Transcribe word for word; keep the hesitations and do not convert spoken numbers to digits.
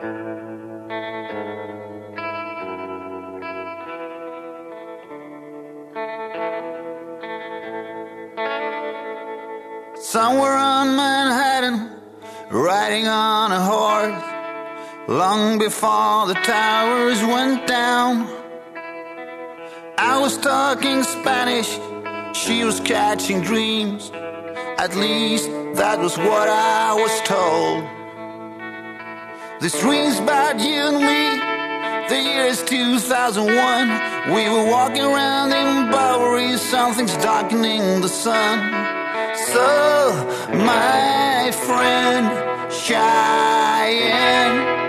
Somewhere on Manhattan, riding on a horse, long before the towers went down. I was talking Spanish, she was catching dreams. At least that was what I was told. This dream's about you and me. The year is two thousand one. We were walking around in Bowery, something's darkening the sun. So, my friend Cheyenne,